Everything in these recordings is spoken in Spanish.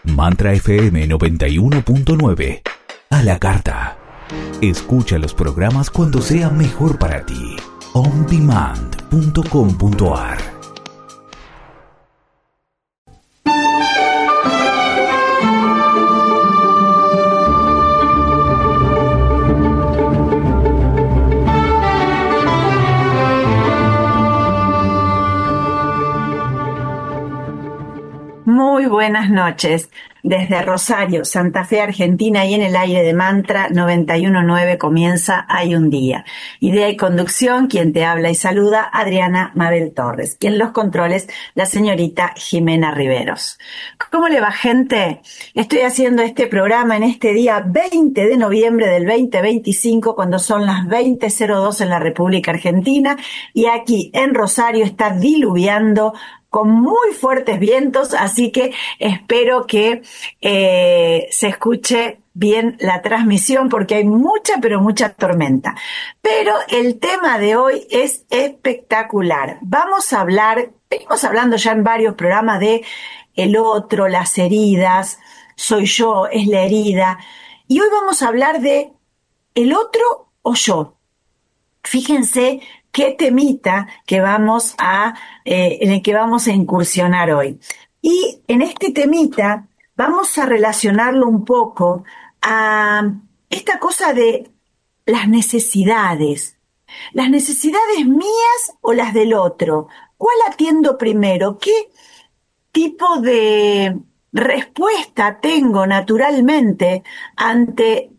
Mantra FM 91.9. A la carta. Escucha los programas cuando sea mejor para ti. ondemand.com.ar. Muy buenas noches. Desde Rosario, Santa Fe, Argentina, y en el aire de Mantra 91.9 comienza Hay un Día. Idea y conducción, quien te habla y saluda, Adriana Mabel Torres. Y en los controles, la señorita Jimena Riveros. ¿Cómo le va, gente? Estoy haciendo este programa en este día 20 de noviembre del 2025, cuando son las 20:02 en la República Argentina, y aquí en Rosario está diluviando con muy fuertes vientos, así que espero que se escuche bien la transmisión, porque hay mucha, pero mucha tormenta. Pero el tema de hoy es espectacular. Venimos hablando ya en varios programas de el otro, las heridas, soy yo, es la herida, y hoy vamos a hablar de el otro o yo. Fíjense qué temita que en el que vamos a incursionar hoy. Y en este temita vamos a relacionarlo un poco a esta cosa de las necesidades. Las necesidades mías o las del otro. ¿Cuál atiendo primero? ¿Qué tipo de respuesta tengo naturalmente ante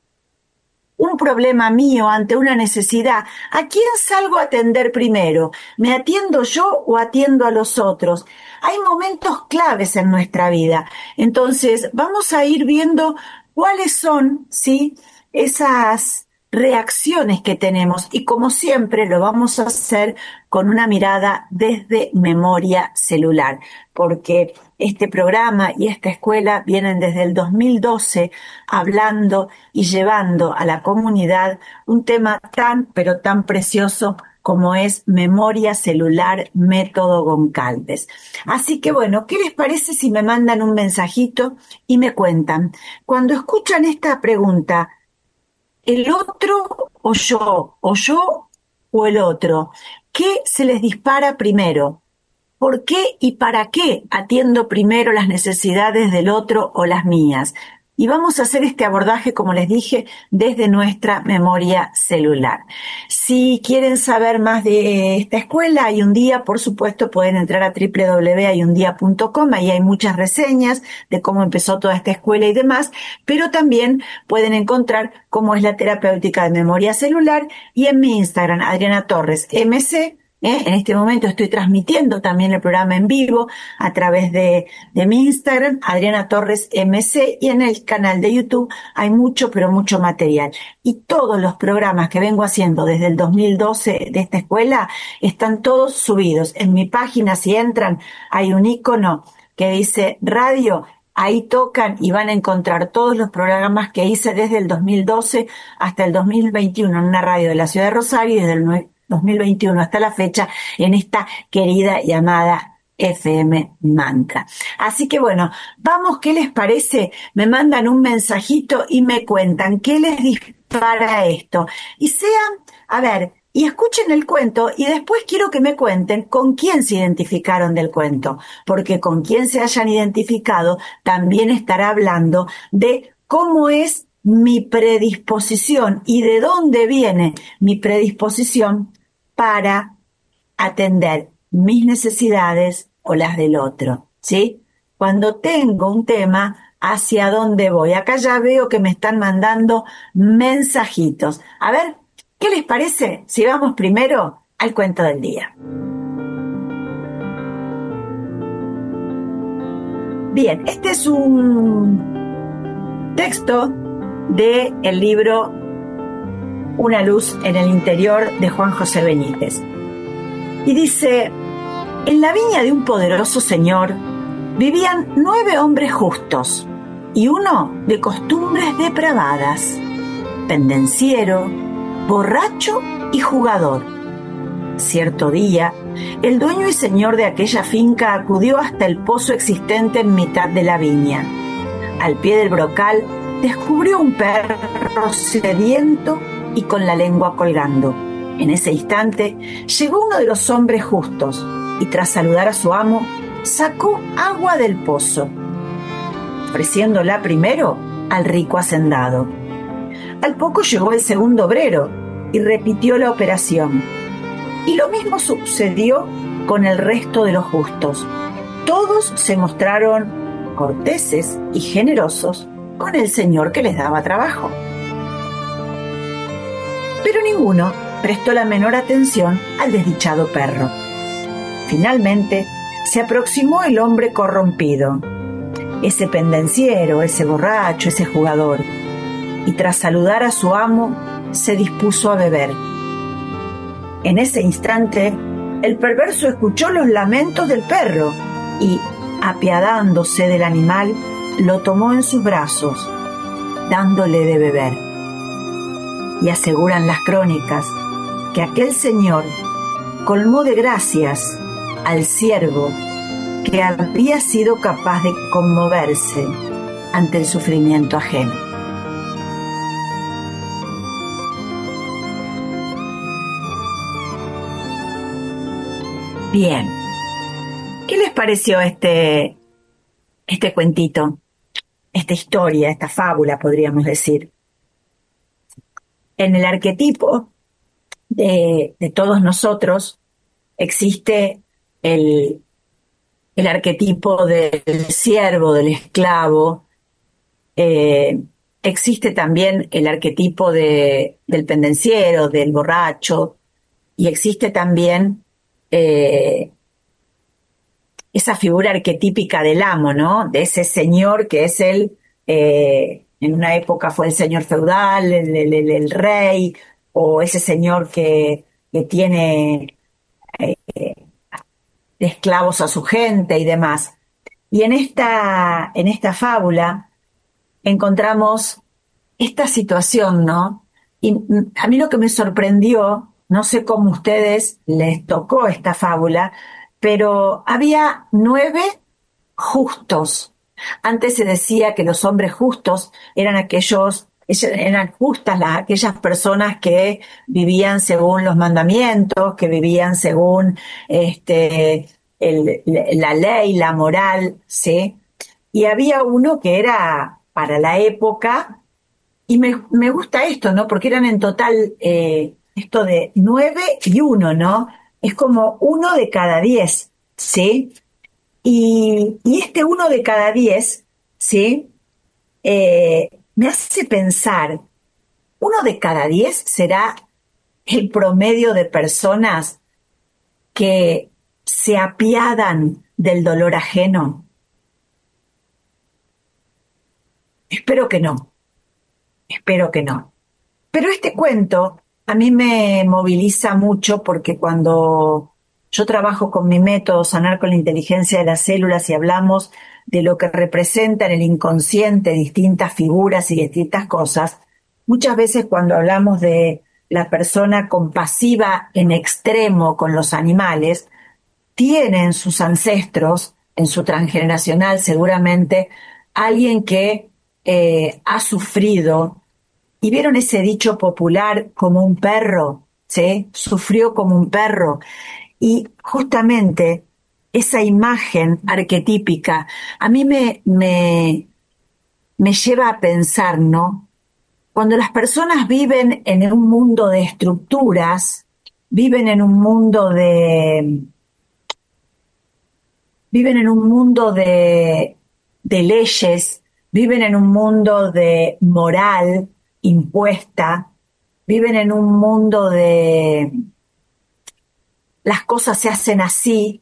un problema mío, ante una necesidad? ¿A quién salgo a atender primero? ¿Me atiendo yo o atiendo a los otros? Hay momentos claves en nuestra vida. Entonces, vamos a ir viendo cuáles son, ¿sí?, esas reacciones que tenemos, y como siempre lo vamos a hacer con una mirada desde memoria celular, porque este programa y esta escuela vienen desde el 2012 hablando y llevando a la comunidad un tema tan, pero tan precioso como es Memoria Celular Método Goncalves. Así que bueno, ¿qué les parece si me mandan un mensajito y me cuentan? Cuando escuchan esta pregunta, ¿el otro o yo o el otro? ¿Qué se les dispara primero? ¿Por qué y para qué atiendo primero las necesidades del otro o las mías? Y vamos a hacer este abordaje, como les dije, desde nuestra memoria celular. Si quieren saber más de esta escuela, Hay un Día, por supuesto, pueden entrar a www.hayundia.com. Ahí hay muchas reseñas de cómo empezó toda esta escuela y demás, pero también pueden encontrar cómo es la terapéutica de memoria celular, y en mi Instagram, Adriana Torres MC. En este momento estoy transmitiendo también el programa en vivo a través de mi Instagram, Adriana Torres MC, y en el canal de YouTube hay mucho, pero mucho material. Y todos los programas que vengo haciendo desde el 2012 de esta escuela están todos subidos. En mi página, si entran, hay un icono que dice radio. Ahí tocan y van a encontrar todos los programas que hice desde el 2012 hasta el 2021 en una radio de la ciudad de Rosario, y desde el 2021 hasta la fecha en esta querida llamada FM Mantra. Así que bueno, vamos, ¿qué les parece? Me mandan un mensajito y me cuentan qué les dispara esto. Y y escuchen el cuento, y después quiero que me cuenten con quién se identificaron del cuento, porque con quién se hayan identificado también estará hablando de cómo es mi predisposición y de dónde viene mi predisposición para atender mis necesidades o las del otro, ¿sí? Cuando tengo un tema, ¿hacia dónde voy? Acá ya veo que me están mandando mensajitos. A ver, ¿qué les parece si vamos primero al cuento del día? Bien, este es un texto del libro Una luz en el interior, de Juan José Benítez. Y dice: en la viña de un poderoso señor vivían 9 hombres justos y uno de costumbres depravadas, pendenciero, borracho y jugador. Cierto día, el dueño y señor de aquella finca acudió hasta el pozo existente en mitad de la viña al pie del brocal, descubrió un perro sediento y con la lengua colgando. En ese instante llegó uno de los hombres justos y tras saludar a su amo, sacó agua del pozo, ofreciéndola primero al rico hacendado. Al poco llegó el segundo obrero y repitió la operación. Y lo mismo sucedió con el resto de los justos. Todos se mostraron corteses y generosos con el señor que les daba trabajo. Pero ninguno prestó la menor atención al desdichado perro. Finalmente se aproximó el hombre corrompido, ese pendenciero, ese borracho, ese jugador, y tras saludar a su amo, se dispuso a beber. En ese instante, el perverso escuchó los lamentos del perro y, apiadándose del animal, lo tomó en sus brazos, dándole de beber. Y aseguran las crónicas que aquel señor colmó de gracias al siervo que había sido capaz de conmoverse ante el sufrimiento ajeno. Bien, ¿qué les pareció este cuentito? Esta historia, esta fábula, podríamos decir. En el arquetipo de todos nosotros existe el arquetipo del siervo, del esclavo. Existe también el arquetipo del pendenciero, del borracho, y existe también esa figura arquetípica del amo, ¿no? De ese señor que es en una época fue el señor feudal, el rey, o ese señor que tiene de esclavos a su gente y demás. Y en esta fábula encontramos esta situación, ¿no? Y a mí lo que me sorprendió, no sé cómo a ustedes les tocó esta fábula, pero había 9 justos. Antes se decía que los hombres justos eran aquellas personas que vivían según los mandamientos, que vivían según la ley, la moral, ¿sí? Y había uno que era para la época, y me gusta esto, ¿no? Porque eran en total esto de 9 y 1, ¿no? Es como 1 de cada 10, ¿sí? Y este 1 de cada 10, ¿sí? Me hace pensar, 1 de cada 10 será el promedio de personas que se apiadan del dolor ajeno. Espero que no. Pero este cuento a mí me moviliza mucho porque cuando yo trabajo con mi método Sanar con la Inteligencia de las Células y hablamos de lo que representa en el inconsciente distintas figuras y distintas cosas, muchas veces cuando hablamos de la persona compasiva en extremo con los animales, tiene en sus ancestros, en su transgeneracional seguramente, alguien que ha sufrido. ¿Y vieron ese dicho popular, como un perro? ¿Sí? Sufrió como un perro. Y justamente esa imagen arquetípica a mí me lleva a pensar, ¿no? Cuando las personas viven en un mundo de estructuras, viven en un mundo de leyes, viven en un mundo de moral impuesta, viven en un mundo de las cosas se hacen así,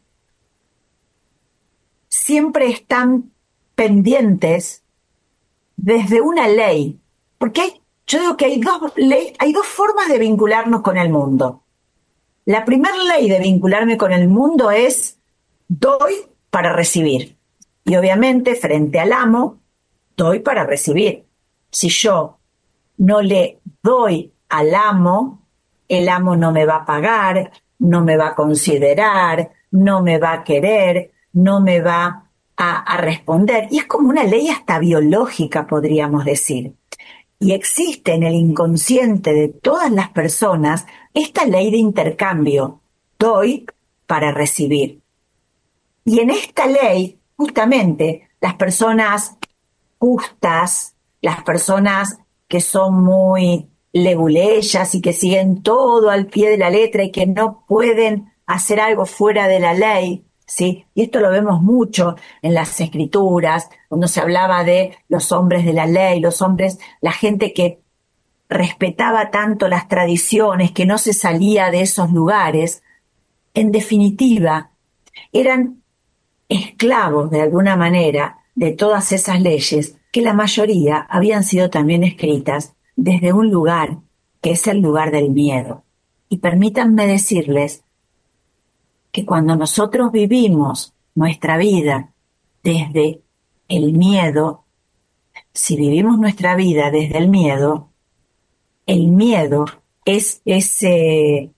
siempre están pendientes desde una ley, porque yo digo que hay dos formas de vincularnos con el mundo. La primera ley de vincularme con el mundo es doy para recibir. Y obviamente frente al amo, doy para recibir. Si yo no le doy al amo, el amo no me va a pagar, no me va a considerar, no me va a querer, no me va a responder. Y es como una ley hasta biológica, podríamos decir. Y existe en el inconsciente de todas las personas esta ley de intercambio. Doy para recibir. Y en esta ley, justamente, las personas justas, las personas que son muy leguleyas y que siguen todo al pie de la letra y que no pueden hacer algo fuera de la ley, ¿sí? Y esto lo vemos mucho en las escrituras, cuando se hablaba de los hombres de la ley, los hombres, la gente que respetaba tanto las tradiciones, que no se salía de esos lugares. En definitiva, eran esclavos de alguna manera de todas esas leyes que la mayoría habían sido también escritas desde un lugar que es el lugar del miedo. Y permítanme decirles que cuando nosotros vivimos nuestra vida desde el miedo, si vivimos nuestra vida desde el miedo es ese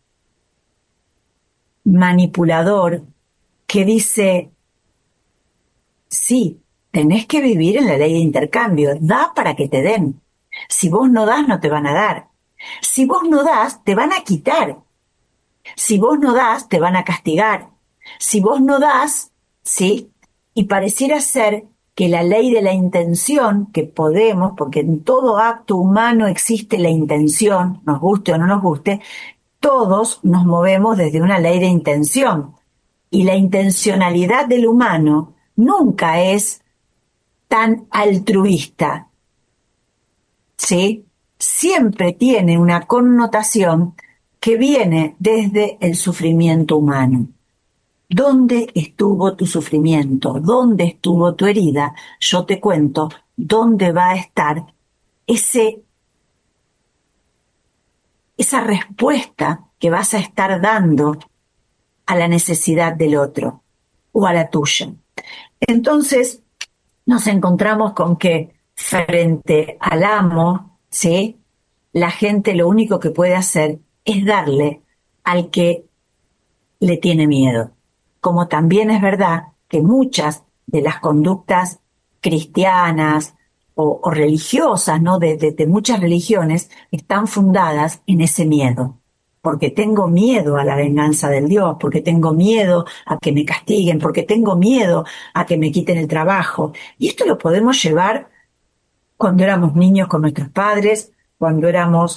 manipulador que dice, sí, tenés que vivir en la ley de intercambio, da para que te den. Si vos no das, no te van a dar. Si vos no das, te van a quitar. Si vos no das, te van a castigar. Si vos no das, ¿sí? Y pareciera ser que la ley de la intención, que podemos, porque en todo acto humano existe la intención, nos guste o no nos guste, todos nos movemos desde una ley de intención. Y la intencionalidad del humano nunca es tan altruista, ¿sí? Siempre tiene una connotación que viene desde el sufrimiento humano. ¿Dónde estuvo tu sufrimiento? ¿Dónde estuvo tu herida? Yo te cuento dónde va a estar esa respuesta que vas a estar dando a la necesidad del otro o a la tuya. Entonces nos encontramos con que frente al amo, ¿sí? La gente lo único que puede hacer es darle al que le tiene miedo. Como también es verdad que muchas de las conductas cristianas o religiosas, ¿no? De muchas religiones están fundadas en ese miedo. Porque tengo miedo a la venganza del Dios, porque tengo miedo a que me castiguen, porque tengo miedo a que me quiten el trabajo. Y esto lo podemos llevar cuando éramos niños con nuestros padres, cuando éramos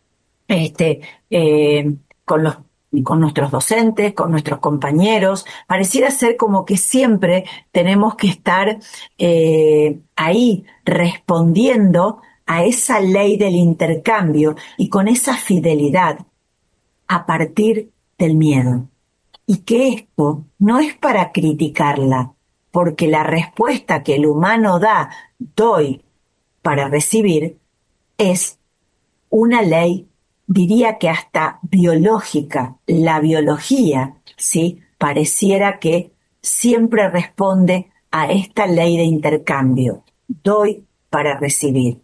con con nuestros docentes, con nuestros compañeros. Pareciera ser como que siempre tenemos que estar ahí respondiendo a esa ley del intercambio y con esa fidelidad a partir del miedo. Y que esto no es para criticarla, porque la respuesta que el humano da, doy para recibir, es una ley, diría que hasta biológica. La biología, ¿sí? Pareciera que siempre responde a esta ley de intercambio. Doy para recibir.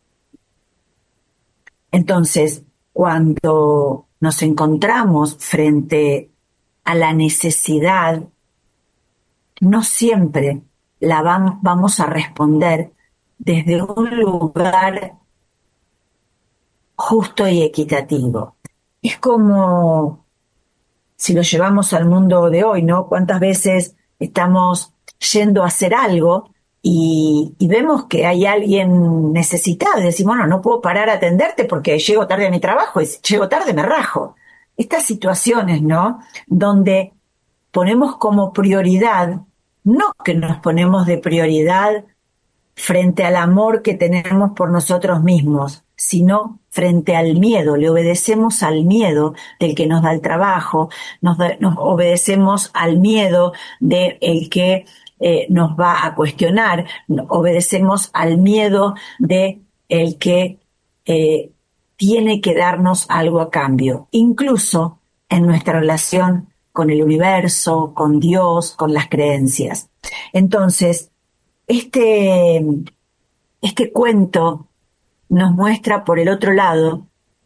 Entonces, cuando nos encontramos frente a la necesidad, no siempre la vamos a responder desde un lugar justo y equitativo. Es como si lo llevamos al mundo de hoy, ¿no? ¿Cuántas veces estamos yendo a hacer algo y vemos que hay alguien necesitado y decimos, bueno, no puedo parar a atenderte porque llego tarde a mi trabajo y si llego tarde me rajo? Estas situaciones, ¿no? Donde ponemos como prioridad, no que nos ponemos de prioridad frente al amor que tenemos por nosotros mismos, sino frente al miedo. Le obedecemos al miedo del que nos da el trabajo, nos obedecemos al miedo del que nos va a cuestionar, obedecemos al miedo de el que tiene que darnos algo a cambio, incluso en nuestra relación con el universo, con Dios, con las creencias. Entonces, este cuento nos muestra por el otro lado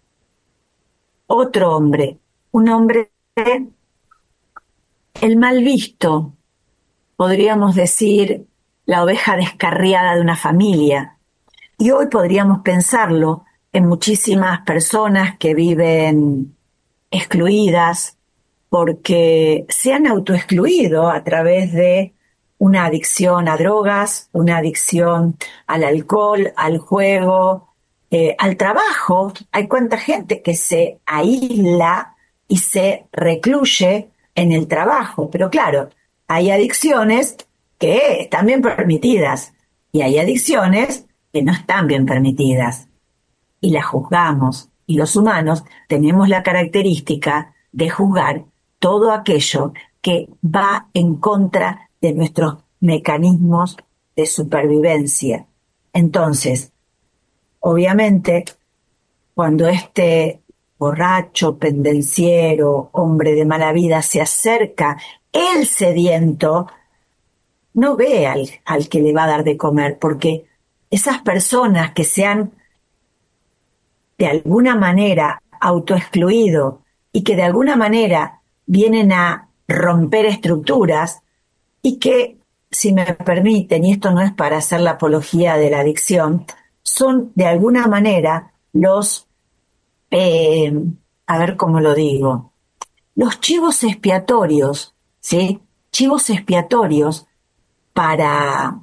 otro hombre, un hombre, el mal visto, podríamos decir, la oveja descarriada de una familia. Y hoy podríamos pensarlo en muchísimas personas que viven excluidas porque se han autoexcluido a través de una adicción a drogas, una adicción al alcohol, al juego, al trabajo. Hay cuánta gente que se aísla y se recluye en el trabajo. Pero claro, hay adicciones que están bien permitidas y hay adicciones que no están bien permitidas y las juzgamos. Y los humanos tenemos la característica de juzgar todo aquello que va en contra de nuestros mecanismos de supervivencia. Entonces, obviamente, cuando este borracho, pendenciero, hombre de mala vida se acerca, el sediento, no ve al que le va a dar de comer, porque esas personas que se han de alguna manera autoexcluido y que de alguna manera vienen a romper estructuras y que, si me permiten, y esto no es para hacer la apología de la adicción, son de alguna manera los, eh, a ver cómo lo digo, los chivos expiatorios, ¿sí? Chivos expiatorios para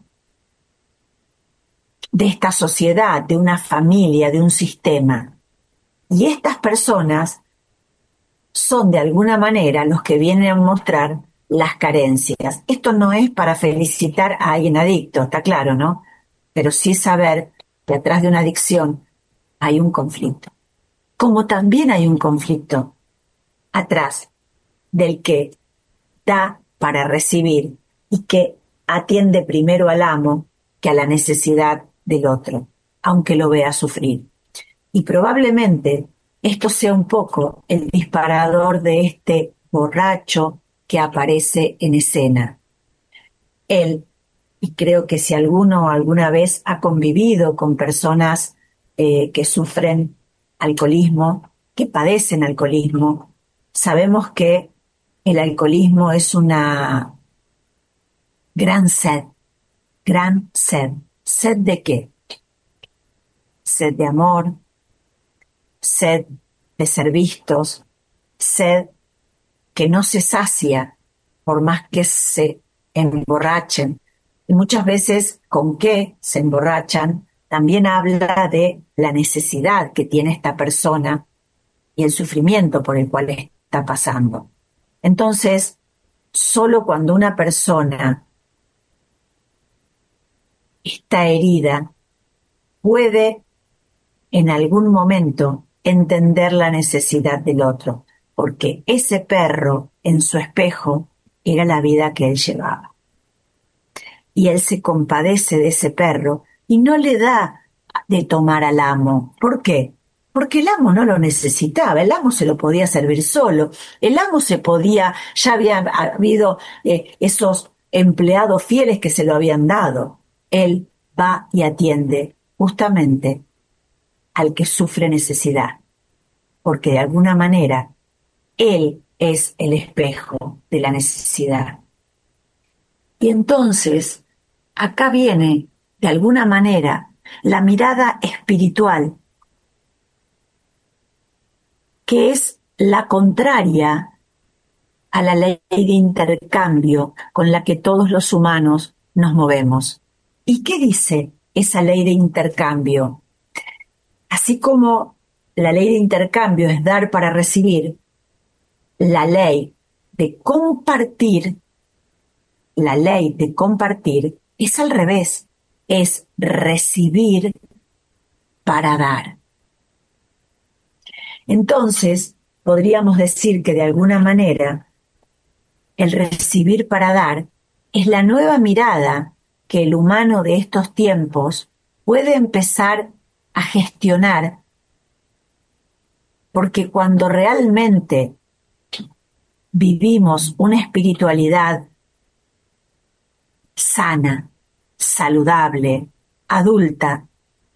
de esta sociedad, de una familia, de un sistema. Y estas personas son de alguna manera los que vienen a mostrar las carencias. Esto no es para felicitar a alguien adicto, está claro, ¿no? Pero sí saber que atrás de una adicción hay un conflicto. Como también hay un conflicto atrás del que da para recibir y que atiende primero al amo que a la necesidad del otro, aunque lo vea sufrir. Y probablemente esto sea un poco el disparador de este borracho que aparece en escena. Él, y creo que si alguno alguna vez ha convivido con personas que sufren alcoholismo, que padecen alcoholismo, sabemos que el alcoholismo es una gran sed, gran sed. ¿Sed de qué? Sed de amor, sed de ser vistos, sed que no se sacia por más que se emborrachen. Y muchas veces con qué se emborrachan también habla de la necesidad que tiene esta persona y el sufrimiento por el cual está pasando. Entonces, solo cuando una persona está herida puede en algún momento entender la necesidad del otro, porque ese perro en su espejo era la vida que él llevaba. Y él se compadece de ese perro y no le da de tomar al amo. ¿Por qué? Porque el amo no lo necesitaba, el amo se lo podía servir solo, el amo se podía, ya había habido esos empleados fieles que se lo habían dado. Él va y atiende justamente al que sufre necesidad, porque de alguna manera él es el espejo de la necesidad. Y entonces, acá viene, de alguna manera, la mirada espiritual, que es la contraria a la ley de intercambio con la que todos los humanos nos movemos. ¿Y qué dice esa ley de intercambio? Así como la ley de intercambio es dar para recibir, la ley de compartir, la ley de compartir es al revés, es recibir para dar. Entonces, podríamos decir que de alguna manera el recibir para dar es la nueva mirada que el humano de estos tiempos puede empezar a gestionar, porque cuando realmente vivimos una espiritualidad sana, saludable, adulta,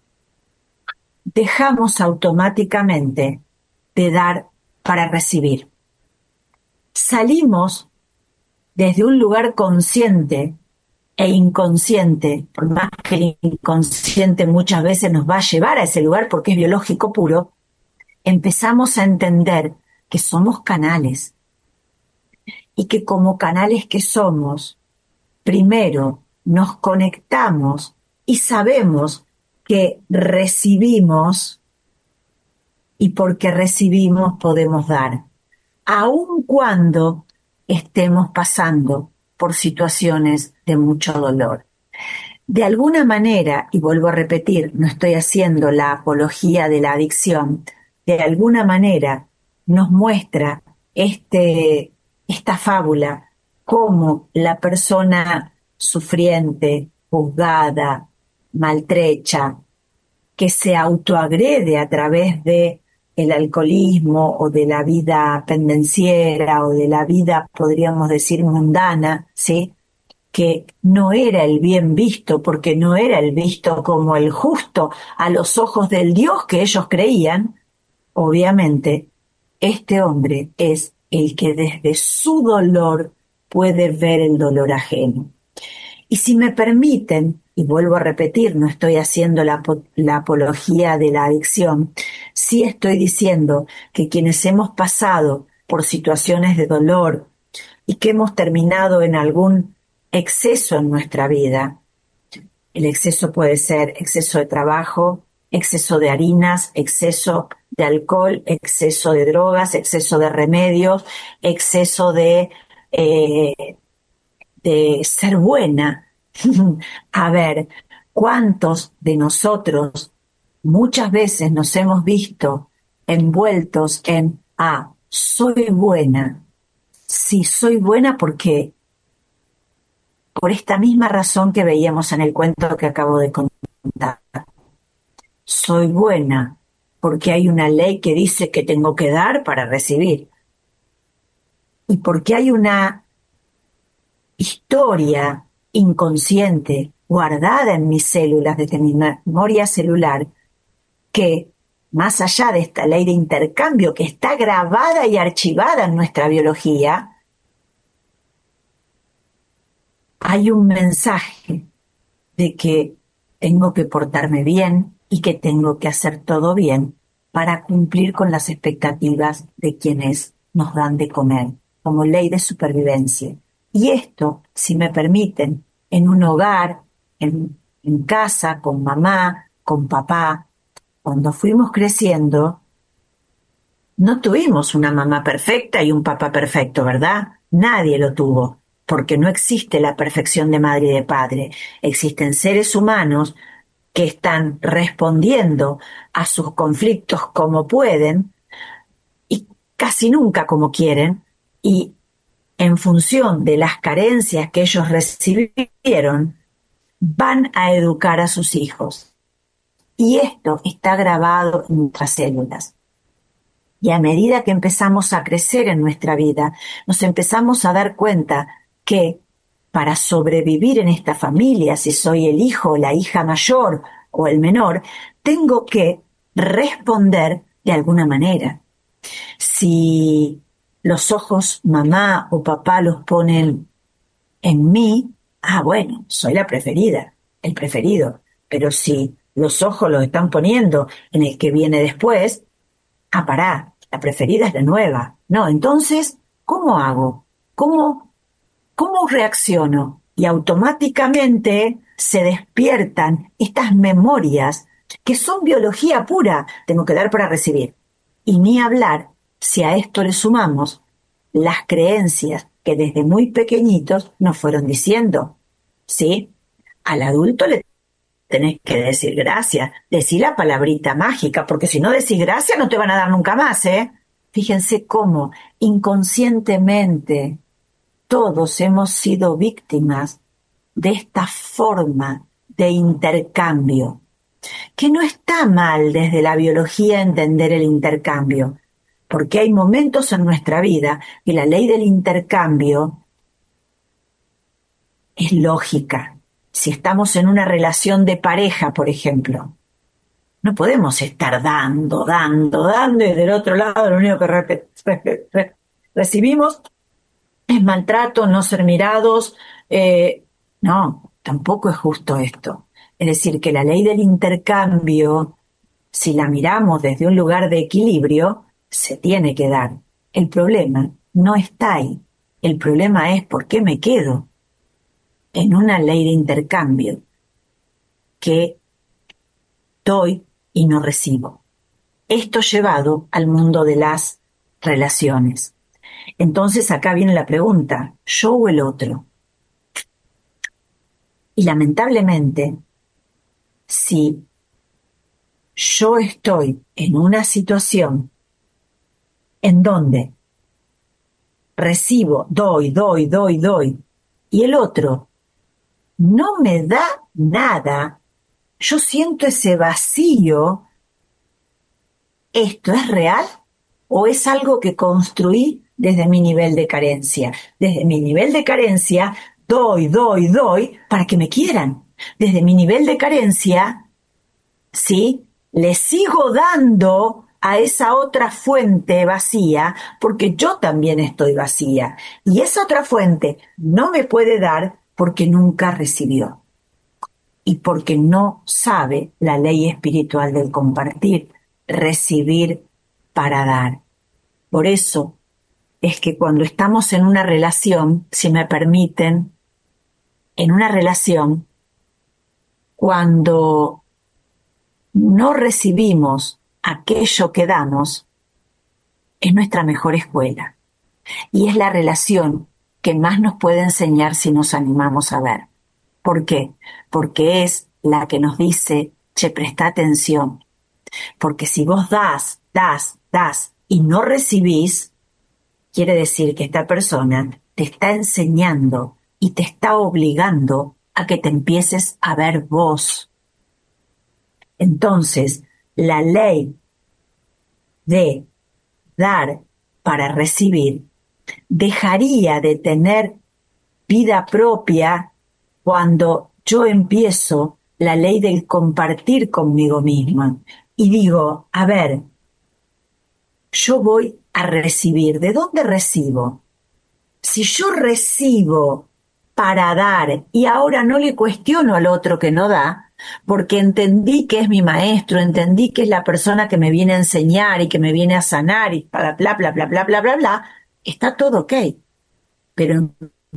dejamos automáticamente de dar para recibir. Salimos desde un lugar consciente e inconsciente, por más que el inconsciente muchas veces nos va a llevar a ese lugar porque es biológico puro, empezamos a entender que somos canales y que como canales que somos, primero nos conectamos y sabemos que recibimos, y porque recibimos podemos dar, aun cuando estemos pasando por situaciones de mucho dolor. De alguna manera, y vuelvo a repetir, no estoy haciendo la apología de la adicción, de alguna manera nos muestra esta fábula cómo la persona sufriente, juzgada, maltrecha, que se autoagrede a través de el alcoholismo o de la vida pendenciera o de la vida, podríamos decir, mundana, ¿sí? Que no era el bien visto, porque no era el visto como el justo a los ojos del Dios que ellos creían, obviamente, este hombre es el que desde su dolor puede ver el dolor ajeno. Y si me permiten, y vuelvo a repetir, no estoy haciendo la apología de la adicción, sí estoy diciendo que quienes hemos pasado por situaciones de dolor y que hemos terminado en algún exceso en nuestra vida, el exceso puede ser exceso de trabajo, exceso de harinas, exceso de alcohol, exceso de drogas, exceso de remedios, exceso de ser buena. A ver, ¿cuántos de nosotros muchas veces nos hemos visto envueltos en, soy buena? Sí, soy buena porque por esta misma razón que veíamos en el cuento que acabo de contar. Soy buena porque hay una ley que dice que tengo que dar para recibir. Y porque hay una historia inconsciente guardada en mis células, desde mi memoria celular, que más allá de esta ley de intercambio que está grabada y archivada en nuestra biología, hay un mensaje de que tengo que portarme bien y que tengo que hacer todo bien para cumplir con las expectativas de quienes nos dan de comer, como ley de supervivencia. Y esto, si me permiten, en un hogar, en casa, con mamá, con papá, cuando fuimos creciendo, no tuvimos una mamá perfecta y un papá perfecto, ¿verdad? Nadie lo tuvo, porque no existe la perfección de madre y de padre. Existen seres humanos que están respondiendo a sus conflictos como pueden y casi nunca como quieren, y en función de las carencias que ellos recibieron, van a educar a sus hijos. Y esto está grabado en nuestras células. Y a medida que empezamos a crecer en nuestra vida, nos empezamos a dar cuenta que para sobrevivir en esta familia, si soy el hijo o la hija mayor o el menor, tengo que responder de alguna manera. Si los ojos mamá o papá los ponen en mí, bueno, soy la preferida, el preferido. Pero si los ojos los están poniendo en el que viene después, pará, la preferida es la nueva. No, entonces, ¿cómo hago? ¿Cómo reacciono? Y automáticamente se despiertan estas memorias que son biología pura. Tengo que dar para recibir. Y ni hablar si a esto le sumamos las creencias que desde muy pequeñitos nos fueron diciendo. ¿Sí? Al adulto le tenés que decir gracias, decir la palabrita mágica, porque si no decís gracias no te van a dar nunca más, ¿eh? Fíjense cómo inconscientemente todos hemos sido víctimas de esta forma de intercambio, que no está mal desde la biología entender el intercambio, porque hay momentos en nuestra vida que la ley del intercambio es lógica. Si estamos en una relación de pareja, por ejemplo, no podemos estar dando, y del otro lado lo único que recibimos es maltrato no ser mirados. No, tampoco es justo esto. Es decir, que la ley del intercambio, si la miramos desde un lugar de equilibrio, se tiene que dar. El problema no está ahí. El problema es por qué me quedo en una ley de intercambio que doy y no recibo. Esto llevado al mundo de las relaciones. Entonces acá viene la pregunta, ¿yo o el otro? Y lamentablemente, si yo estoy en una situación en donde recibo, doy, y el otro no me da nada, yo siento ese vacío. ¿Esto es real o es algo que construí desde mi nivel de carencia? Desde mi nivel de carencia, doy para que me quieran. Desde mi nivel de carencia, ¿sí? Le sigo dando a esa otra fuente vacía porque yo también estoy vacía. Y esa otra fuente no me puede dar porque nunca recibió. Y porque no sabe la ley espiritual del compartir, recibir para dar. Por eso es que cuando estamos en una relación, si me permiten, en una relación, cuando no recibimos aquello que damos, es nuestra mejor escuela. Y es la relación que más nos puede enseñar si nos animamos a ver. ¿Por qué? Porque es la que nos dice, che, presta atención. Porque si vos das y no recibís, quiere decir que esta persona te está enseñando y te está obligando a que te empieces a ver vos. Entonces, la ley de dar para recibir dejaría de tener vida propia cuando yo empiezo la ley del compartir conmigo misma y digo, a ver, yo voy a recibir. ¿De dónde recibo? Si yo recibo para dar y ahora no le cuestiono al otro que no da, porque entendí que es mi maestro, entendí que es la persona que me viene a enseñar y que me viene a sanar y bla, bla, bla, bla, bla, bla, bla, bla, está todo ok. Pero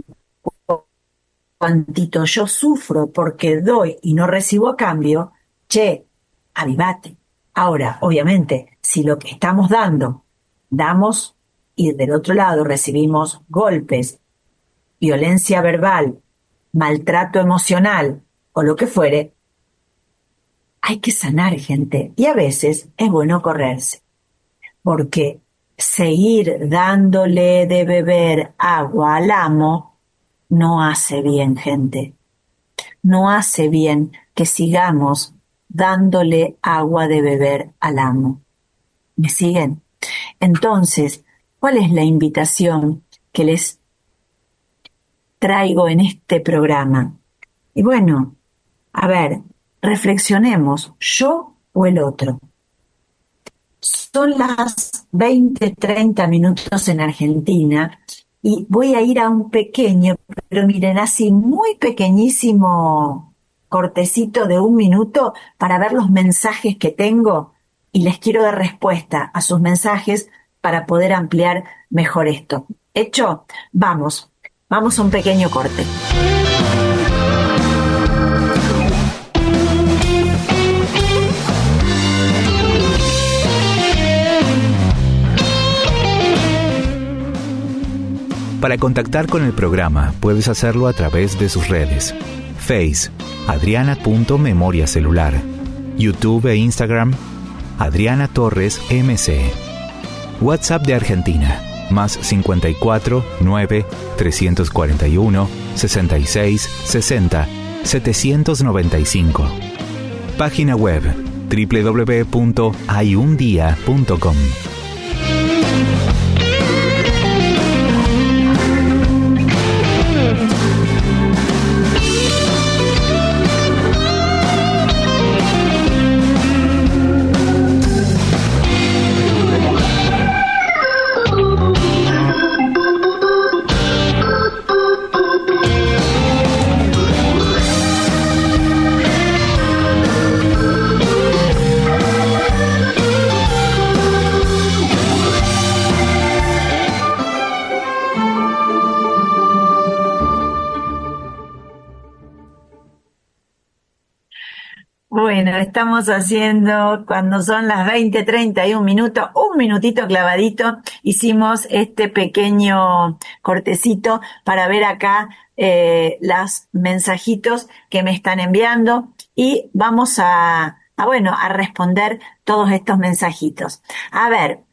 cuantito yo sufro porque doy y no recibo a cambio, che, avivate. Ahora, obviamente, si lo que estamos damos y del otro lado recibimos golpes, violencia verbal, maltrato emocional o lo que fuere, hay que sanar, gente. Y a veces es bueno correrse, porque seguir dándole de beber agua al amo no hace bien, gente. No hace bien que sigamos dándole agua de beber al amo. ¿Me siguen? Entonces, ¿cuál es la invitación que les traigo en este programa? Y bueno, a ver, reflexionemos, ¿yo o el otro? Son las 20:30 minutos en Argentina y voy a ir a un pequeño, pero miren, así muy pequeñísimo cortecito de 1 minuto para ver los mensajes que tengo y les quiero dar respuesta a sus mensajes para poder ampliar mejor esto. ¿Hecho? Vamos a un pequeño corte. Para contactar con el programa, puedes hacerlo a través de sus redes. Face, Adriana.memoriacelular. YouTube e Instagram, Adriana Torres MC. WhatsApp de Argentina, más 54 9 341 66 60 795. Página web, www.hayundia.com. Bueno, estamos haciendo, cuando son las 20:31, un minutito clavadito, hicimos este pequeño cortecito para ver acá los mensajitos que me están enviando y vamos a responder todos estos mensajitos. A ver,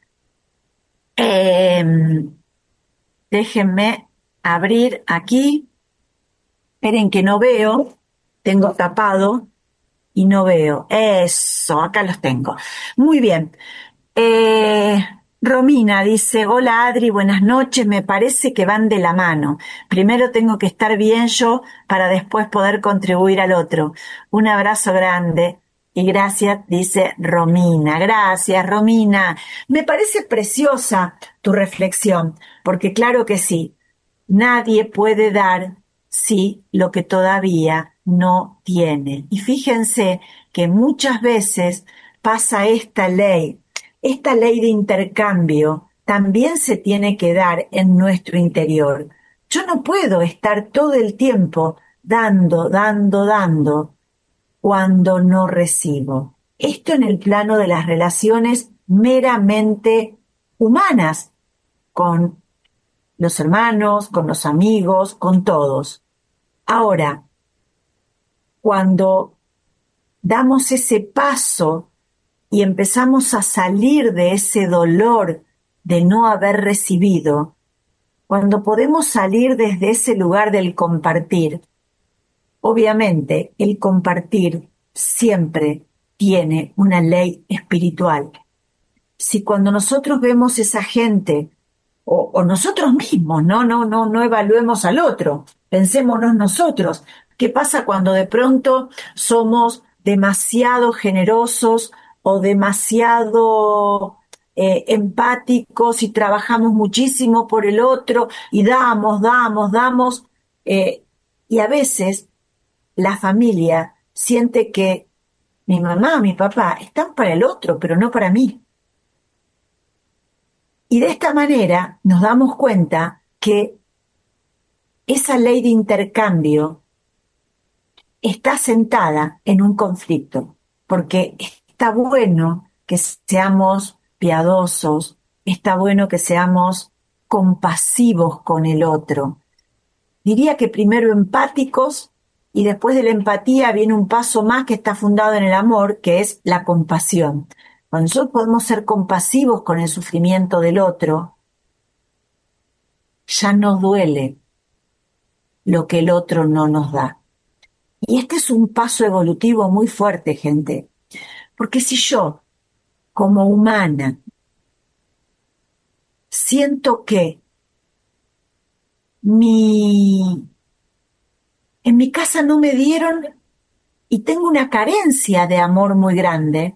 déjenme abrir aquí. Esperen que no veo, tengo tapado y no veo. Eso, acá los tengo. Muy bien. Eh, Romina dice, hola Adri, buenas noches, me parece que van de la mano. Primero tengo que estar bien yo para después poder contribuir al otro. Un abrazo grande y gracias, dice Romina. Gracias, Romina. Me parece preciosa tu reflexión, porque claro que sí, nadie puede dar sí lo que todavía no tiene. Y fíjense que muchas veces pasa esta ley de intercambio también se tiene que dar en nuestro interior. Yo no puedo estar todo el tiempo dando cuando no recibo. Esto en el plano de las relaciones meramente humanas, con los hermanos, con los amigos, con todos. Ahora, cuando damos ese paso y empezamos a salir de ese dolor de no haber recibido, cuando podemos salir desde ese lugar del compartir, obviamente el compartir siempre tiene una ley espiritual. Si cuando nosotros vemos esa gente o nosotros mismos, no evaluemos al otro, pensémonos nosotros. ¿Qué pasa cuando de pronto somos demasiado generosos o demasiado empáticos y trabajamos muchísimo por el otro y damos, y a veces la familia siente que mi mamá, mi papá están para el otro, pero no para mí? Y de esta manera nos damos cuenta que esa ley de intercambio está sentada en un conflicto, porque está bueno que seamos piadosos, está bueno que seamos compasivos con el otro. Diría que primero empáticos y después de la empatía viene un paso más que está fundado en el amor, que es la compasión. Cuando nosotros podemos ser compasivos con el sufrimiento del otro, ya no duele lo que el otro no nos da. Y este es un paso evolutivo muy fuerte, gente. Porque si yo, como humana, siento que en mi casa no me dieron y tengo una carencia de amor muy grande,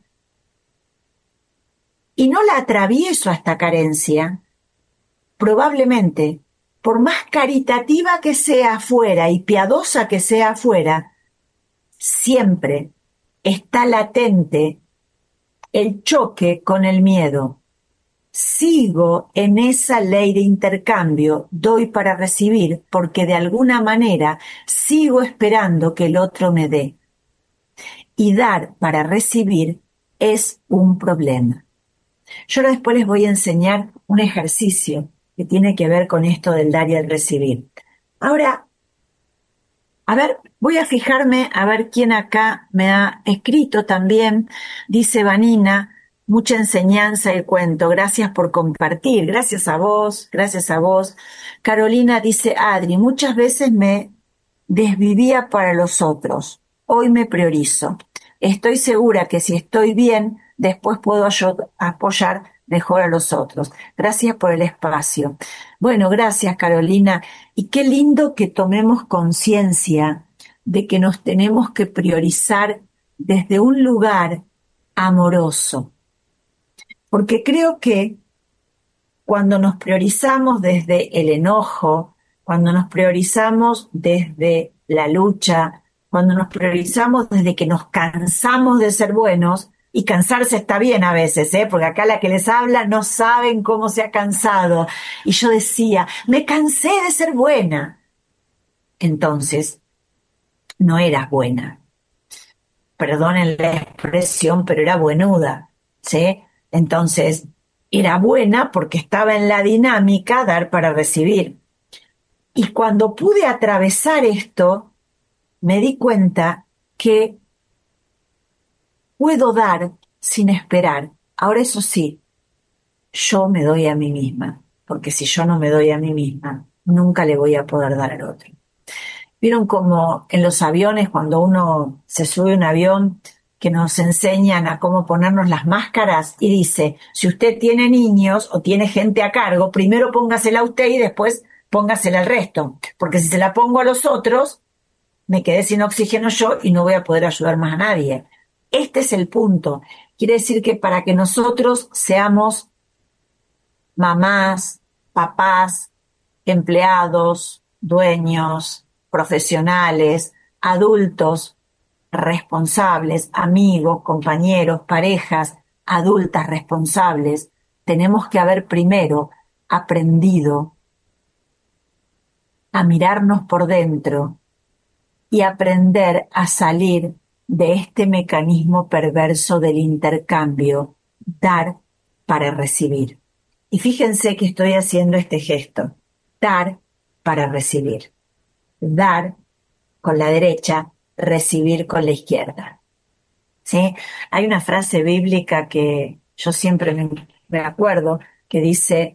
y no la atravieso a esta carencia, probablemente, por más caritativa que sea afuera y piadosa que sea afuera, siempre está latente el choque con el miedo. Sigo en esa ley de intercambio, doy para recibir, porque de alguna manera sigo esperando que el otro me dé. Y dar para recibir es un problema. Yo ahora después les voy a enseñar un ejercicio que tiene que ver con esto del dar y el recibir. Ahora, a ver, voy a fijarme a ver quién acá me ha escrito también. Dice Vanina, mucha enseñanza y cuento. Gracias por compartir. Gracias a vos, gracias a vos. Carolina dice, Adri, muchas veces me desvivía para los otros. Hoy me priorizo. Estoy segura que si estoy bien, después puedo apoyar mejor a los otros. Gracias por el espacio. Bueno, gracias, Carolina. Y qué lindo que tomemos conciencia de que nos tenemos que priorizar desde un lugar amoroso. Porque creo que cuando nos priorizamos desde el enojo, cuando nos priorizamos desde la lucha, cuando nos priorizamos desde que nos cansamos de ser buenos, y cansarse está bien a veces, porque acá la que les habla no saben cómo se ha cansado. Y yo decía, me cansé de ser buena. Entonces, no eras buena. perdonen la expresión, pero era buenuda, ¿sí? Entonces, era buena porque estaba en la dinámica dar para recibir. Y cuando pude atravesar esto, me di cuenta que puedo dar sin esperar. Ahora eso sí, yo me doy a mí misma, porque si yo no me doy a mí misma, nunca le voy a poder dar al otro. ¿Vieron como en los aviones, cuando uno se sube a un avión, que nos enseñan a cómo ponernos las máscaras y dice, si usted tiene niños o tiene gente a cargo, primero póngasela a usted y después póngasela al resto, porque si se la pongo a los otros, me quedé sin oxígeno yo y no voy a poder ayudar más a nadie. Este es el punto. Quiere decir que para que nosotros seamos mamás, papás, empleados, dueños, profesionales, adultos, responsables, amigos, compañeros, parejas, adultas responsables, tenemos que haber primero aprendido a mirarnos por dentro y aprender a salir de este mecanismo perverso del intercambio, dar para recibir. Y fíjense que estoy haciendo este gesto, dar para recibir. Dar con la derecha, recibir con la izquierda. ¿Sí? Hay una frase bíblica que yo siempre me acuerdo, que dice,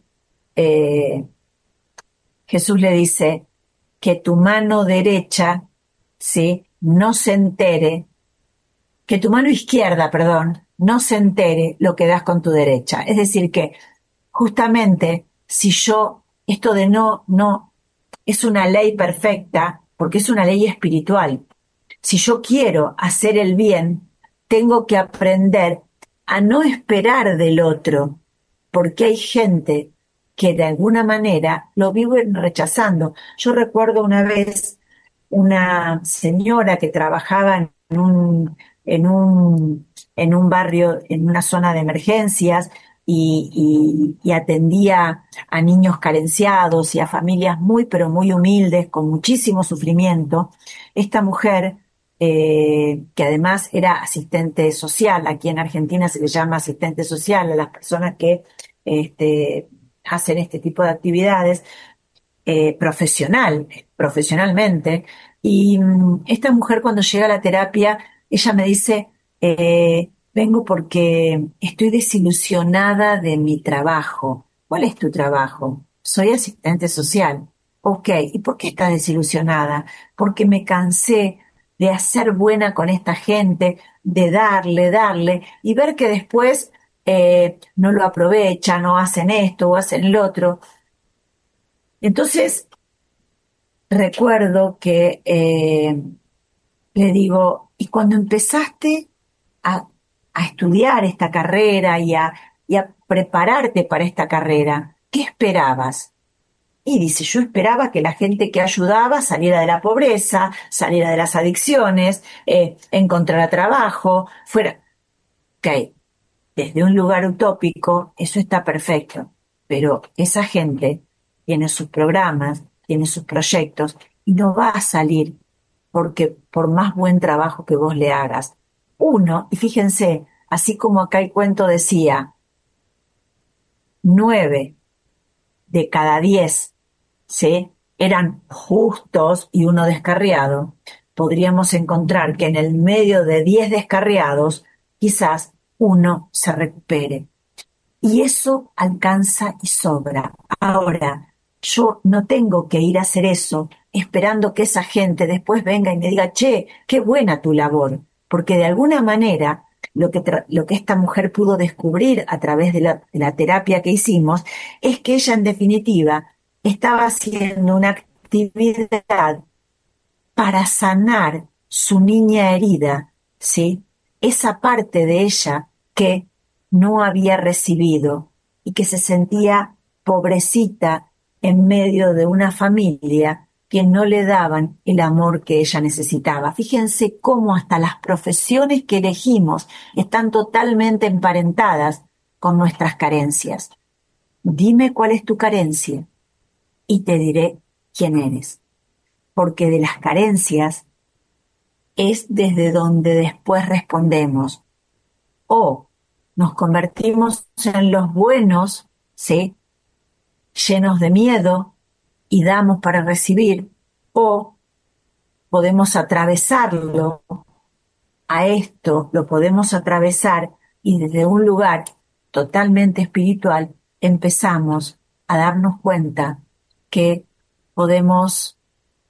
Jesús le dice, que tu mano derecha, ¿sí?, no se entere, que tu mano izquierda, perdón, no se entere lo que das con tu derecha. Es decir, que justamente si yo, esto de no, es una ley perfecta, porque es una ley espiritual. Si yo quiero hacer el bien, tengo que aprender a no esperar del otro, porque hay gente que de alguna manera lo viven rechazando. Yo recuerdo una vez una señora que trabajaba en un, en un barrio, en una zona de emergencias y atendía a niños carenciados y a familias muy, pero muy humildes, con muchísimo sufrimiento. Esta mujer, que además era asistente social, aquí en Argentina se le llama asistente social a las personas que hacen este tipo de actividades, profesionalmente. Y esta mujer cuando llega a la terapia, ella me dice, vengo porque estoy desilusionada de mi trabajo. ¿Cuál es tu trabajo? Soy asistente social. Ok, ¿y por qué estás desilusionada? Porque me cansé de hacer buena con esta gente, de darle, y ver que después no lo aprovechan, o hacen esto, o hacen lo otro. Entonces, recuerdo que le digo, ¿y cuando empezaste a, a estudiar esta carrera y a prepararte para esta carrera, qué esperabas? Y dice, yo esperaba que la gente que ayudaba saliera de la pobreza, saliera de las adicciones, encontrara trabajo, fuera. Ok, desde un lugar utópico, eso está perfecto, pero esa gente tiene sus programas, tiene sus proyectos y no va a salir porque por más buen trabajo que vos le hagas. Uno, y fíjense, así como acá el cuento decía, 9 de cada 10, ¿sí?, eran justos y uno descarriado, podríamos encontrar que en el medio de 10 descarriados, quizás uno se recupere. Y eso alcanza y sobra. Ahora, yo no tengo que ir a hacer eso esperando que esa gente después venga y me diga, che, qué buena tu labor. Porque de alguna manera, lo que esta mujer pudo descubrir a través de la terapia que hicimos, es que ella en definitiva estaba haciendo una actividad para sanar su niña herida, ¿sí? Esa parte de ella que no había recibido y que se sentía pobrecita en medio de una familia que no le daban el amor que ella necesitaba. Fíjense cómo hasta las profesiones que elegimos están totalmente emparentadas con nuestras carencias. Dime cuál es tu carencia y te diré quién eres. Porque de las carencias es desde donde después respondemos. O nos convertimos en los buenos, ¿sí?, llenos de miedo y damos para recibir, o podemos atravesarlo a esto, lo podemos atravesar y desde un lugar totalmente espiritual empezamos a darnos cuenta que podemos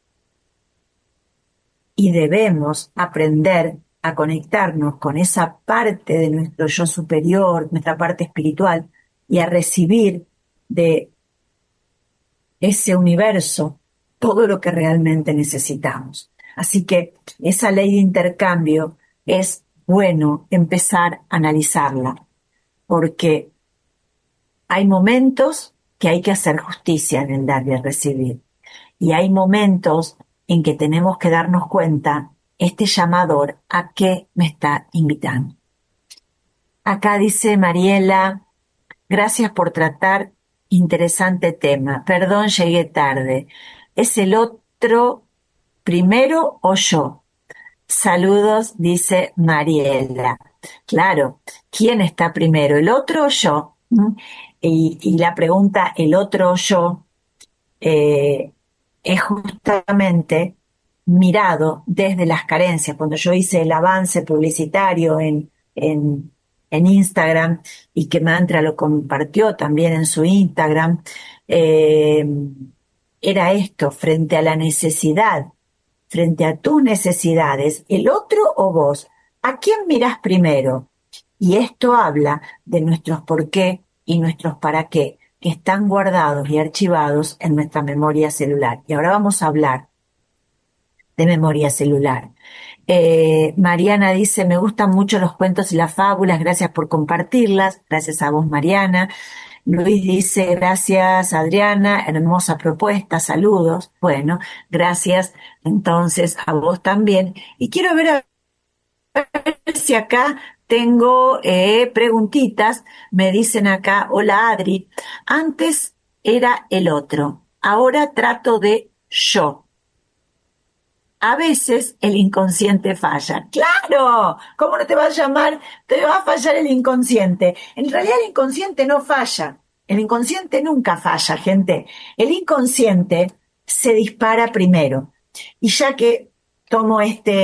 y debemos aprender a conectarnos con esa parte de nuestro yo superior, nuestra parte espiritual, y a recibir de ese universo todo lo que realmente necesitamos. Así que esa ley de intercambio es bueno empezar a analizarla, porque hay momentos que hay que hacer justicia en el dar y el recibir, y hay momentos en que tenemos que darnos cuenta este llamador a qué me está invitando. Acá dice Mariela, gracias por tratar interesante tema. Perdón, llegué tarde. ¿Es el otro primero o yo? Saludos, dice Mariela. Claro, ¿quién está primero, el otro o yo? Y la pregunta, ¿el otro o yo? Es justamente mirado desde las carencias. Cuando yo hice el avance publicitario en Instagram, y que Mantra lo compartió también en su Instagram, era esto, frente a la necesidad, frente a tus necesidades, el otro o vos, ¿a quién mirás primero? Y esto habla de nuestros por qué y nuestros para qué, que están guardados y archivados en nuestra memoria celular. Y ahora vamos a hablar de memoria celular. Mariana dice, me gustan mucho los cuentos y las fábulas, gracias por compartirlas. Gracias a vos, Mariana. Luis dice, gracias, Adriana, hermosa propuesta, saludos. Bueno, gracias entonces a vos también. Y quiero ver si acá tengo preguntitas. Me dicen acá, hola Adri, antes era el otro, ahora trato de yo. A veces el inconsciente falla. ¡Claro! ¿Cómo no te va a llamar? Te va a fallar el inconsciente. En realidad el inconsciente no falla. El inconsciente nunca falla, gente. El inconsciente se dispara primero. Y ya que tomo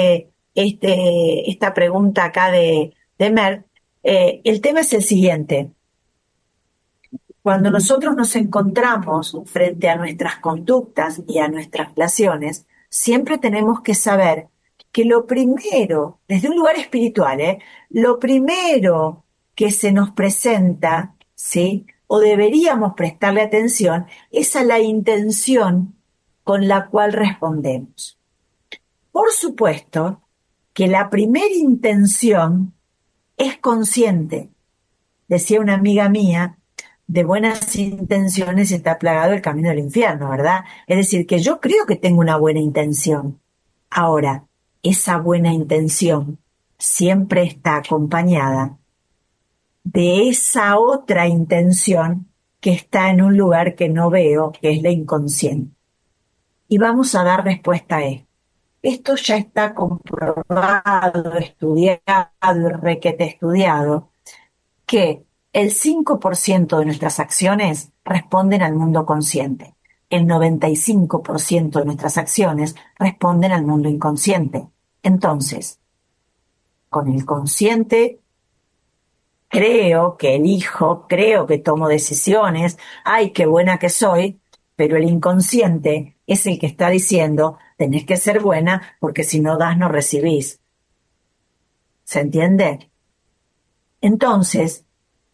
esta pregunta acá de Mer, el tema es el siguiente. Cuando nosotros nos encontramos frente a nuestras conductas y a nuestras relaciones, siempre tenemos que saber que lo primero, desde un lugar espiritual, lo primero que se nos presenta, ¿sí?, o deberíamos prestarle atención, es a la intención con la cual respondemos. Por supuesto que la primera intención es consciente. Decía una amiga mía, de buenas intenciones está plagado el camino del infierno, ¿verdad? Es decir, que yo creo que tengo una buena intención. Ahora, esa buena intención siempre está acompañada de esa otra intención que está en un lugar que no veo, que es la inconsciente. Y vamos a dar respuesta a esto. Esto ya está comprobado, estudiado y requete estudiado, que el 5% de nuestras acciones responden al mundo consciente. El 95% de nuestras acciones responden al mundo inconsciente. Entonces, con el consciente creo que elijo, creo que tomo decisiones, ¡ay, qué buena que soy! Pero el inconsciente es el que está diciendo, tenés que ser buena porque si no das no recibís. ¿Se entiende? Entonces,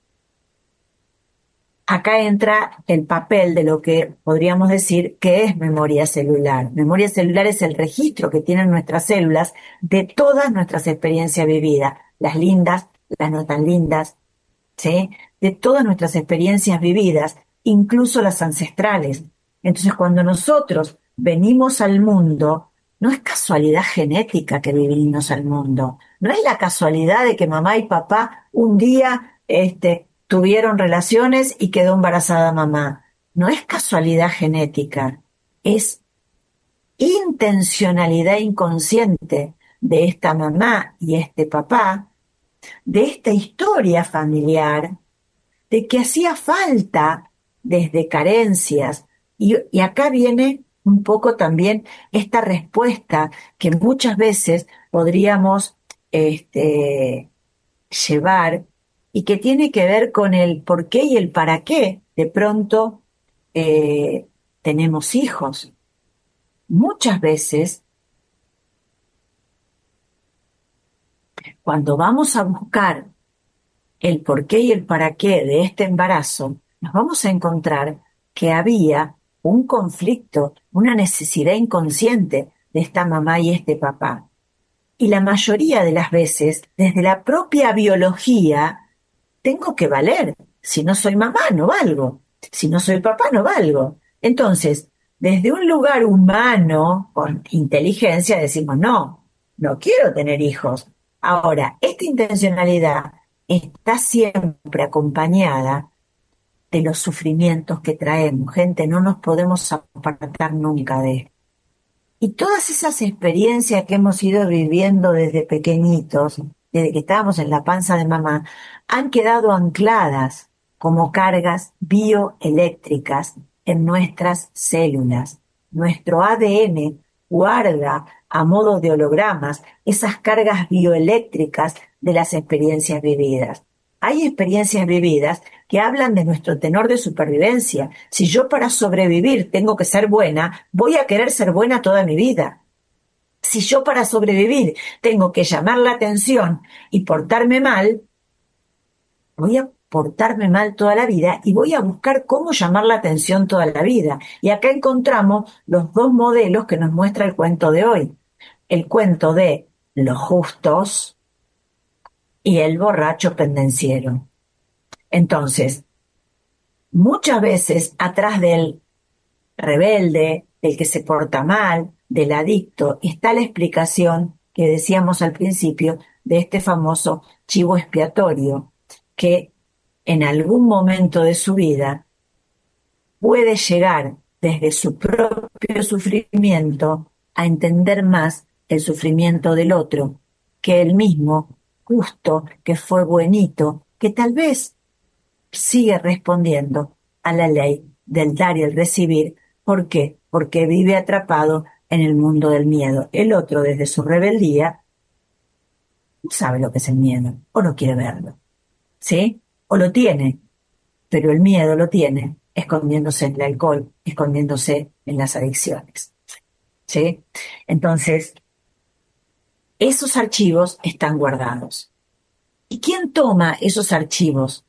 acá entra el papel de lo que podríamos decir que es memoria celular. Memoria celular es el registro que tienen nuestras células de todas nuestras experiencias vividas, las lindas, las no tan lindas, ¿sí?, de todas nuestras experiencias vividas, incluso las ancestrales. Entonces, cuando nosotros venimos al mundo, no es casualidad genética que vivimos al mundo, no es la casualidad de que mamá y papá un día tuvieron relaciones y quedó embarazada mamá. No es casualidad genética, es intencionalidad inconsciente de esta mamá y este papá, de esta historia familiar, de que hacía falta desde carencias. Y acá viene un poco también esta respuesta que muchas veces podríamos llevar y que tiene que ver con el por qué y el para qué de pronto tenemos hijos. Muchas veces, cuando vamos a buscar el por qué y el para qué de este embarazo, nos vamos a encontrar que había un conflicto, una necesidad inconsciente de esta mamá y este papá. Y la mayoría de las veces, desde la propia biología, tengo que valer. Si no soy mamá, no valgo. Si no soy papá, no valgo. Entonces, desde un lugar humano, con inteligencia, decimos, no, no quiero tener hijos. Ahora, esta intencionalidad está siempre acompañada de los sufrimientos que traemos. Gente, no nos podemos apartar nunca de esto. Y todas esas experiencias que hemos ido viviendo desde pequeñitos, desde que estábamos en la panza de mamá, han quedado ancladas como cargas bioeléctricas en nuestras células. Nuestro ADN guarda a modo de hologramas esas cargas bioeléctricas de las experiencias vividas. Hay experiencias vividas que hablan de nuestro tenor de supervivencia. Si yo para sobrevivir tengo que ser buena, voy a querer ser buena toda mi vida. Si yo para sobrevivir tengo que llamar la atención y portarme mal, voy a portarme mal toda la vida y voy a buscar cómo llamar la atención toda la vida. Y acá encontramos los dos modelos que nos muestra el cuento de hoy. El cuento de los justos y el borracho pendenciero. Entonces, muchas veces atrás del rebelde, del que se porta mal, del adicto, está la explicación que decíamos al principio de este famoso chivo expiatorio, que en algún momento de su vida puede llegar desde su propio sufrimiento a entender más el sufrimiento del otro que él mismo, justo, que fue buenito, que tal vez sigue respondiendo a la ley del dar y el recibir. ¿Por qué? Porque vive atrapado en el mundo del miedo. El otro, desde su rebeldía, no sabe lo que es el miedo, o no quiere verlo, ¿sí? O lo tiene, pero el miedo lo tiene escondiéndose en el alcohol, escondiéndose en las adicciones, ¿sí? Entonces, esos archivos están guardados. ¿Y quién toma esos archivos?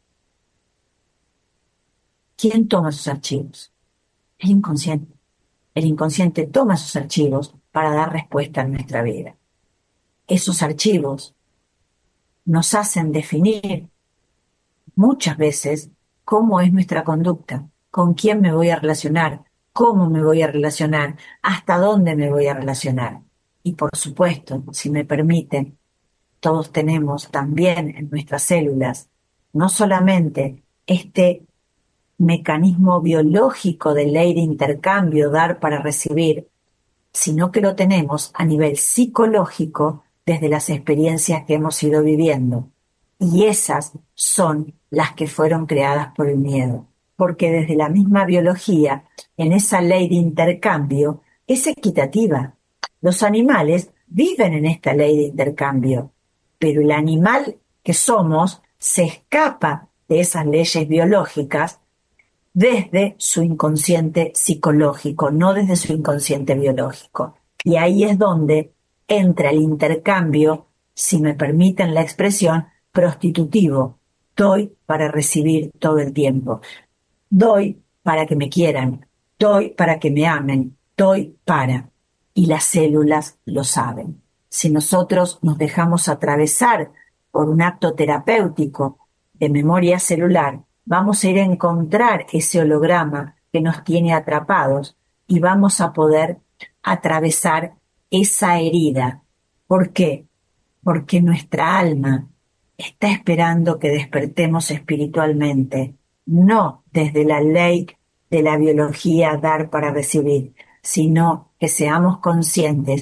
¿Quién toma esos archivos? El inconsciente. El inconsciente toma esos archivos para dar respuesta a nuestra vida. Esos archivos nos hacen definir muchas veces cómo es nuestra conducta, con quién me voy a relacionar, cómo me voy a relacionar, hasta dónde me voy a relacionar. Y por supuesto, si me permiten, todos tenemos también en nuestras células no solamente este mecanismo biológico de ley de intercambio, dar para recibir, sino que lo tenemos a nivel psicológico desde las experiencias que hemos ido viviendo. Y esas son las que fueron creadas por el miedo, porque desde la misma biología, en esa ley de intercambio, es equitativa. Los animales viven en esta ley de intercambio, pero el animal que somos se escapa de esas leyes biológicas desde su inconsciente psicológico, no desde su inconsciente biológico. Y ahí es donde entra el intercambio, si me permiten la expresión, prostitutivo. Doy para recibir todo el tiempo. Doy para que me quieran. Doy para que me amen. Doy para. Y las células lo saben. Si nosotros nos dejamos atravesar por un acto terapéutico de memoria celular, vamos a ir a encontrar ese holograma que nos tiene atrapados y vamos a poder atravesar esa herida. ¿Por qué? Porque nuestra alma está esperando que despertemos espiritualmente, no desde la ley de la biología dar para recibir, sino que seamos conscientes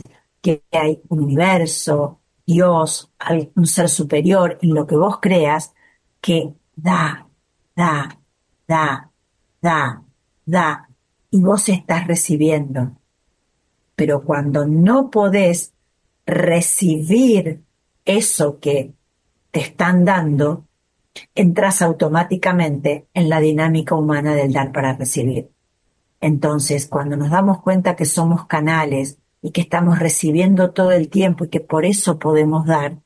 que hay un universo, Dios, un ser superior, en lo que vos creas, que da, da, da, da, da, y vos estás recibiendo. Pero cuando no podés recibir eso que te están dando, entras automáticamente en la dinámica humana del dar para recibir. Entonces, cuando nos damos cuenta que somos canales y que estamos recibiendo todo el tiempo y que por eso podemos dar,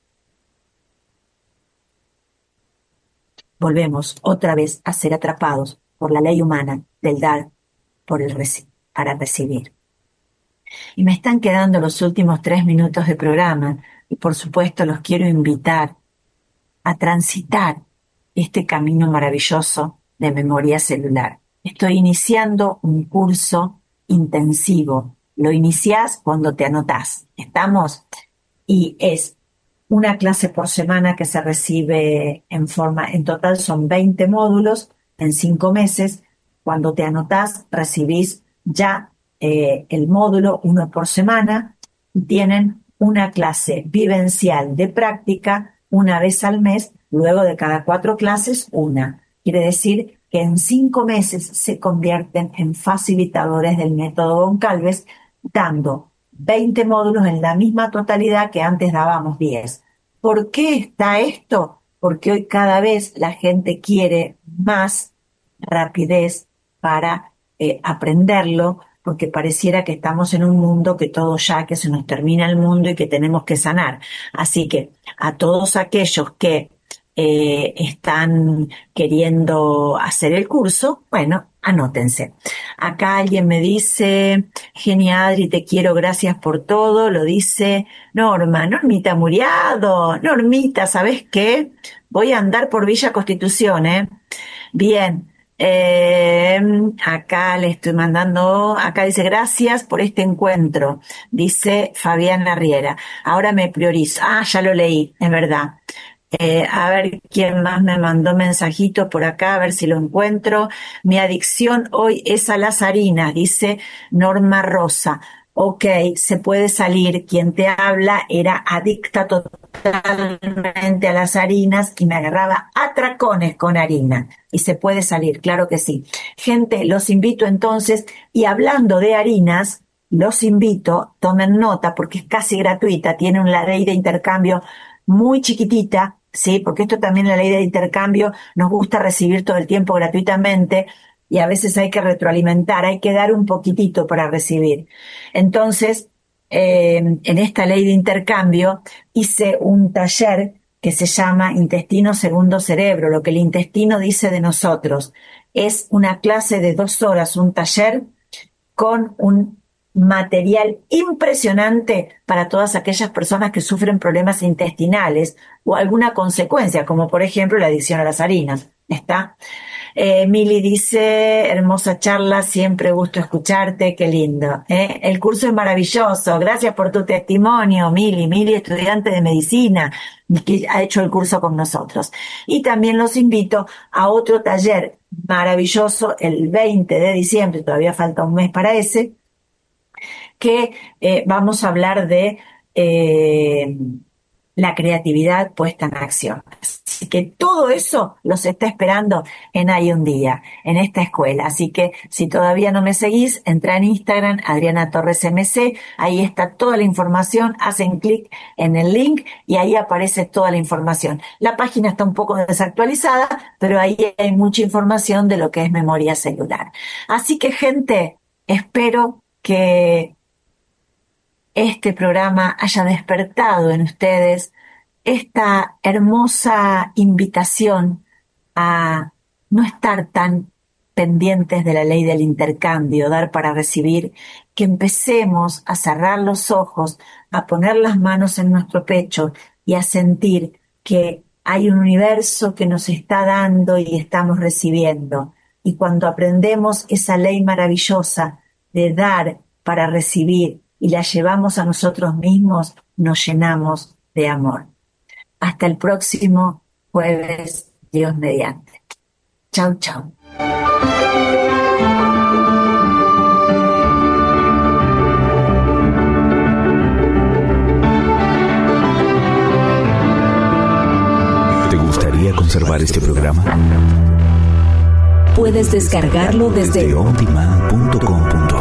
volvemos otra vez a ser atrapados por la ley humana del dar para recibir. Y me están quedando los últimos 3 minutos de programa y por supuesto los quiero invitar a transitar este camino maravilloso de memoria celular. Estoy iniciando un curso intensivo. Lo iniciás cuando te anotás. ¿Estamos? Y es una clase por semana que se recibe en total son 20 módulos en 5 meses. Cuando te anotás, recibís ya el módulo, uno por semana, y tienen una clase vivencial de práctica una vez al mes, luego de cada 4 clases, una. Quiere decir que en 5 meses se convierten en facilitadores del método Goncalves, dando 20 módulos en la misma totalidad que antes dábamos 10. ¿Por qué está esto? Porque hoy cada vez la gente quiere más rapidez para aprenderlo, porque pareciera que estamos en un mundo que todo ya, que se nos termina el mundo y que tenemos que sanar. Así que a todos aquellos que están queriendo hacer el curso, bueno, anótense. Acá alguien me dice, Genia Adri, te quiero, gracias por todo, lo dice Normita Muriado. Normita, ¿sabes qué? Voy a andar por Villa Constitución, ¿eh? Bien. Acá le estoy mandando, acá dice gracias por este encuentro, dice Fabián Riera. Ahora me priorizo. Ah, ya lo leí, es verdad. A ver quién más me mandó mensajito por acá, a ver si lo encuentro. Mi adicción hoy es a las harinas, dice Norma Rosa. Ok, se puede salir. Quien te habla era adicta totalmente a las harinas y me agarraba a tracones con harina. Y se puede salir, claro que sí. Gente, los invito entonces, y hablando de harinas, los invito, tomen nota porque es casi gratuita, tiene una ley de intercambio muy chiquitita, sí, porque esto también la ley de intercambio nos gusta recibir todo el tiempo gratuitamente y a veces hay que retroalimentar, hay que dar un poquitito para recibir. Entonces, en esta ley de intercambio hice un taller que se llama Intestino Segundo Cerebro, lo que el intestino dice de nosotros. Es una clase de 2 horas, un taller con un material impresionante para todas aquellas personas que sufren problemas intestinales o alguna consecuencia, como por ejemplo la adicción a las harinas. ¿Está? Mili dice, hermosa charla, siempre gusto escucharte, qué lindo. El curso es maravilloso, gracias por tu testimonio, Mili. Mili, estudiante de medicina, que ha hecho el curso con nosotros. Y también los invito a otro taller maravilloso el 20 de diciembre, todavía falta un mes para ese, que vamos a hablar de la creatividad puesta en acción. Así que todo eso los está esperando en Hay un Día, en esta escuela. Así que si todavía no me seguís, entra en Instagram, Adriana Torres MC, ahí está toda la información, hacen clic en el link y ahí aparece toda la información. La página está un poco desactualizada, pero ahí hay mucha información de lo que es memoria celular. Así que, gente, espero que este programa haya despertado en ustedes esta hermosa invitación a no estar tan pendientes de la ley del intercambio, dar para recibir, que empecemos a cerrar los ojos, a poner las manos en nuestro pecho y a sentir que hay un universo que nos está dando y estamos recibiendo. Y cuando aprendemos esa ley maravillosa de dar para recibir y la llevamos a nosotros mismos, nos llenamos de amor. Hasta el próximo jueves, Dios mediante. Chau, chau. gustaría conservar este programa? Puedes descargarlo desde ondemand.com.ar.